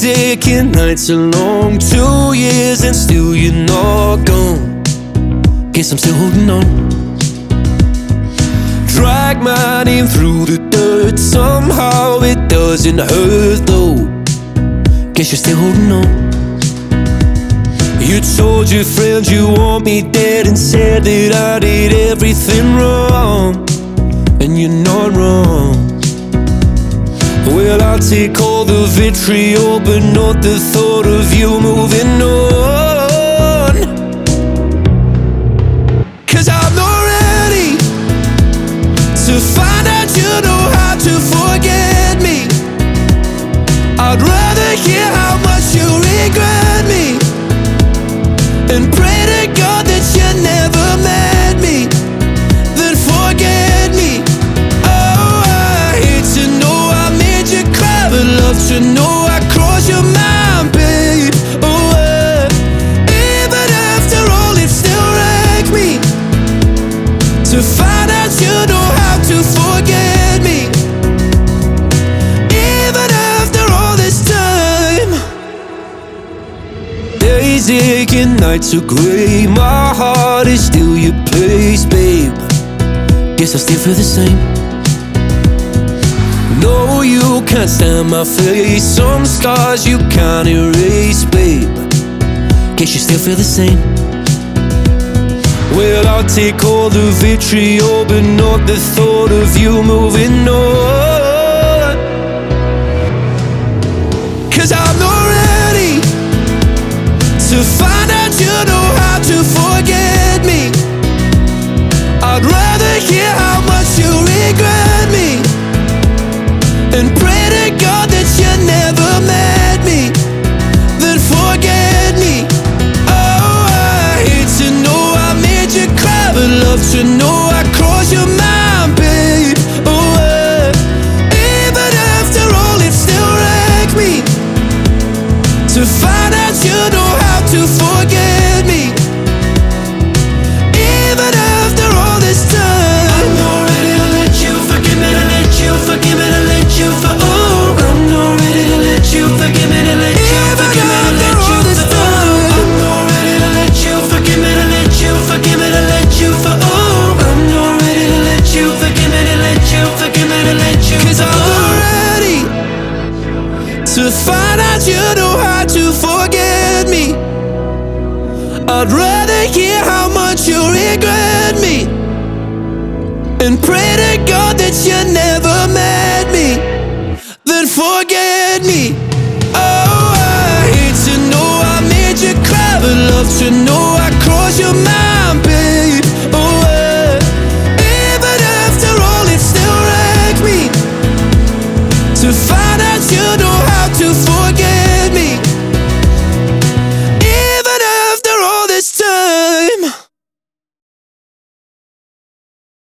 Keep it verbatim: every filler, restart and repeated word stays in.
Days aching, nights are long. Two years and still you're not gone. Guess I'm still holding on. Drag my name through the dirt. Somehow it doesn't hurt though. Guess you're still holding on. You told your friends you want me dead and said that I did everything wrong. And you're not wrong. Well, I'll take all the vitriol, but not the thought of you moving on. Cause I'm not ready to find out you know how to forget me. I'd rather hear how much you regret me and pray to God that you never met me, then forget me. Oh, I hate to know I made you cry, but love to know I crossed your mind, babe. Oh, uh, even after all, it still wrecks me to find out you know how to forget me. Even after all this time, days aching, nights are gray. My heart is still your place, babe. Guess I still feel the same. No, you can't stand my face. Some scars you can't erase, babe. Guess you still feel the same. Well, I'll take all the vitriol, but not the thought of you moving on. Cause I'm not ready to find out you know how to forget me. I'd rather hear how much you regret me and pray to God that you never met me, then forget me. Oh, I hate to know I made you cry, but love to know I crossed your mind, babe. Oh, uh, even after all, it still wrecks me to find out you know how to forget me. Even after all this time, I'm not ready to let you forgive me, to let you forgive me, to let you for oh. I'm not ready to let you forgive me, to let you forgive me, to let you for oh. I'm not ready to let you forgive me, to let you forgive me, to let you for oh. I'm not ready to let you forgive me, to let you forgive me, to let you. Cause I'm not ready to find out you know how to forget me. I'd rather hear how much you regret me and pray to God that you never met me, then forget me.